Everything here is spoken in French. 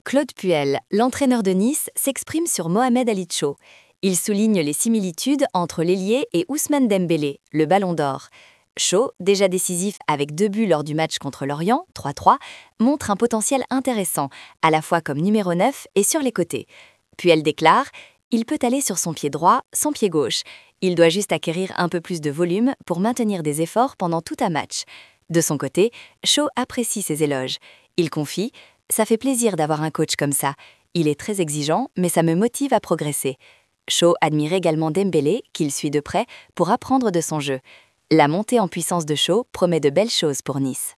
Claude Puel, l'entraîneur de Nice, s'exprime sur Mohamed Ali Cho. Il souligne les similitudes entre l'ailier et Ousmane Dembélé, le Ballon d'Or. Cho, déjà décisif avec 2 buts lors du match contre Lorient, 3-3, montre un potentiel intéressant, à la fois comme numéro 9 et sur les côtés. Puel déclare « Il peut aller sur son pied droit, son pied gauche. Il doit juste acquérir un peu plus de volume pour maintenir des efforts pendant tout un match. » De son côté, Cho apprécie ses éloges. Il confie « Ça fait plaisir d'avoir un coach comme ça. Il est très exigeant, mais ça me motive à progresser. » Cho admire également Dembélé, qu'il suit de près, pour apprendre de son jeu. La montée en puissance de Cho promet de belles choses pour Nice.